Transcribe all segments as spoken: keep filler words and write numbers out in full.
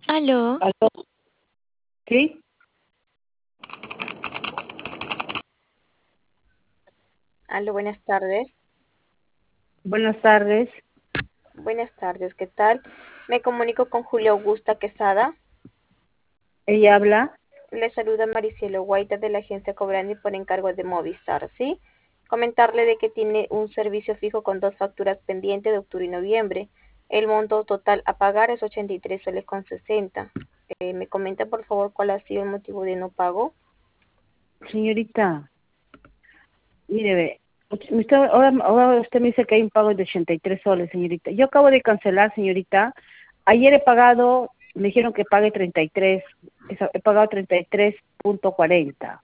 Aló, ¿Aló? ¿Sí? Aló, buenas tardes. Buenas tardes. Buenas tardes, ¿qué tal? Me comunico con Julia Augusta Quesada. Ella habla. Le saluda Maricielo Guaita de la agencia Cobrani por encargo de Movistar, ¿sí? Comentarle de que tiene un servicio fijo con dos facturas pendientes de octubre y noviembre. El monto total a pagar es ochenta y tres soles con sesenta. Eh, ¿me comenta por favor cuál ha sido el motivo de no pago? Señorita, mire, ve, usted, ahora, ahora usted me dice que hay un pago de ochenta y tres soles, señorita. Yo acabo de cancelar, señorita. Ayer he pagado, me dijeron que pague treinta y tres, esa- he pagado treinta y tres punto cuarenta,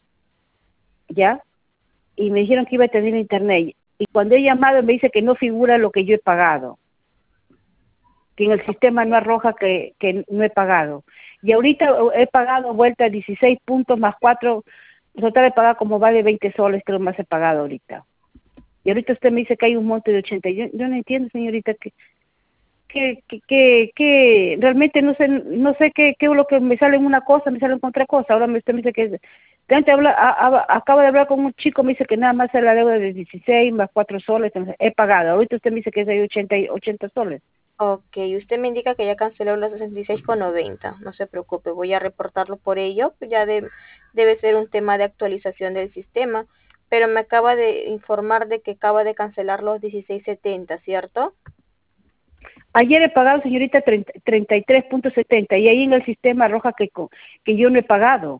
¿ya? Y me dijeron que iba a tener internet. Y cuando he llamado me dice que no figura lo que yo he pagado, que en el sistema no arroja que, que no he pagado. Y ahorita he pagado vuelta dieciséis puntos más cuatro, total he pagado como vale veinte soles, creo más he pagado ahorita. Y ahorita usted me dice que hay un monto de ochenta. Yo, yo no entiendo, señorita, que, que, que, que, que realmente no sé, no sé qué, qué es lo que me sale en una cosa, me sale en otra cosa. Ahora me- usted me dice que, que antes habla, a- a- acabo de hablar con un chico, me dice que nada más es la deuda de dieciséis más cuatro soles, entonces he pagado. Ahorita usted me dice que es de ochenta y ochenta soles. Ok, usted me indica que ya canceló los sesenta y seis con noventa. No se preocupe, voy a reportarlo por ello. Ya de- debe ser un tema de actualización del sistema. Pero me acaba de informar de que acaba de cancelar los dieciséis setenta, ¿cierto? Ayer he pagado, señorita, treinta y tres punto setenta y ahí en el sistema arroja que, co- que yo no he pagado.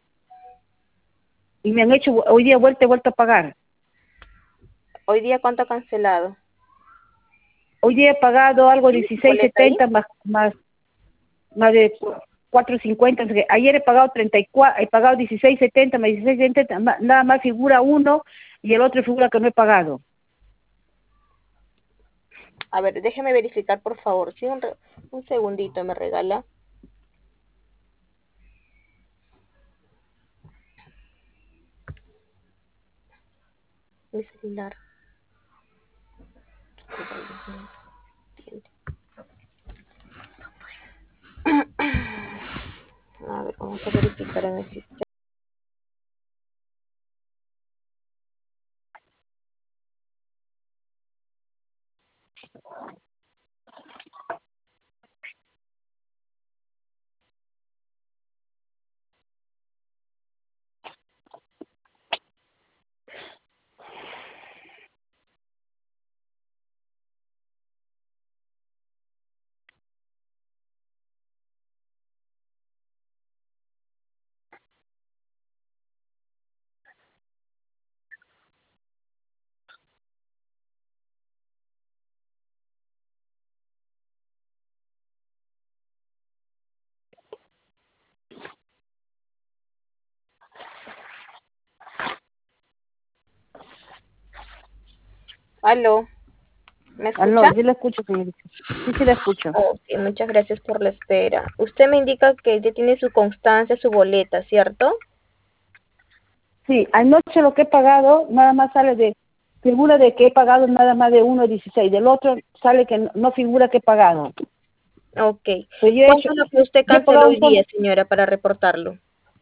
Y me han hecho hoy día vuelta y vuelta a pagar. Hoy día, ¿cuánto ha cancelado? Hoy día he pagado algo ¿Tiene su dieciséis boleta ahí? setenta más, más, más de cuatro cincuenta. Ayer he pagado treinta y cuatro, he pagado dieciséis setenta más dieciséis setenta, ma- nada más figura uno y el otro figura que no he pagado. A ver, déjeme verificar, por favor. Sí, un, re- un segundito me regala. Mi celular. A ver, vamos a verificar en el sistema. Aló, ¿me Aló, escucha? yo la escucho, señorita. Sí, sí la escucho. Ok, muchas gracias por la espera. Usted me indica que ya tiene su constancia, su boleta, ¿cierto? Sí, anoche lo que he pagado nada más sale de, figura de que he pagado nada más de uno dieciséis, del otro sale que no, no figura que he pagado. Ok. Pero yo he ¿Cuánto hecho, es lo que usted yo he canceló pagado hoy un solo. día, señora, para reportarlo?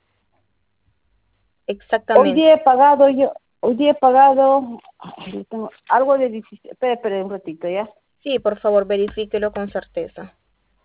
Hoy Exactamente. día he pagado yo, hoy día he pagado, ay, yo tengo algo de dieciséis, espera, espera un ratito, ¿ya? Sí, por favor, verifíquelo con certeza.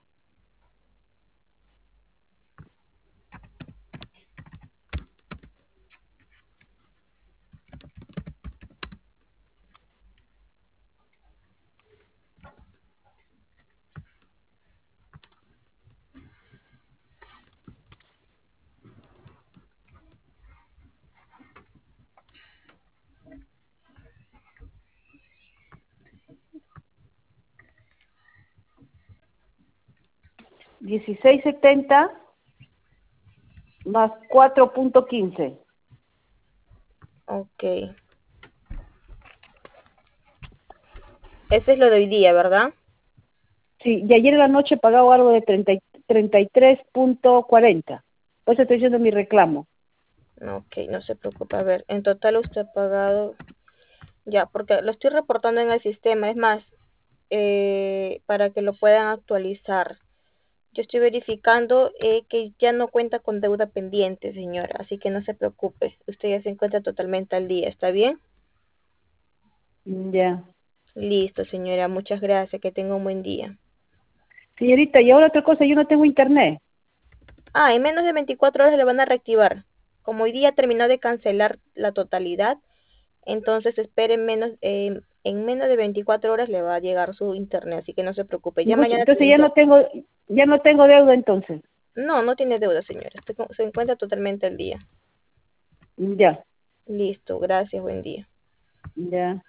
dieciséis setenta más cuatro punto quince. Ok. Ese es lo de hoy día, ¿verdad? Sí, y ayer en la noche he pagado algo de treinta y- treinta y tres punto cuarenta. Por eso estoy haciendo mi reclamo. Ok, no se preocupe. A ver, en total usted ha pagado, ya, porque lo estoy reportando en el sistema. Es más, eh, para que lo puedan actualizar. Yo estoy verificando eh, que ya no cuenta con deuda pendiente, señora, así que no se preocupe. Usted ya se encuentra totalmente al día, ¿está bien? Ya. Listo, señora, muchas gracias, que tenga un buen día. Señorita, y ahora otra cosa, yo no tengo internet. Ah, en menos de veinticuatro horas le van a reactivar. Como hoy día terminó de cancelar la totalidad, entonces espere menos, eh, en menos de veinticuatro horas le va a llegar su internet, así que no se preocupe. Ya Mucho- mañana Entonces ya tendría... no tengo, ya no tengo deuda entonces. No, no tiene deuda, señora. Usted co- se encuentra totalmente al día. Ya, Listo, gracias, buen día. ya.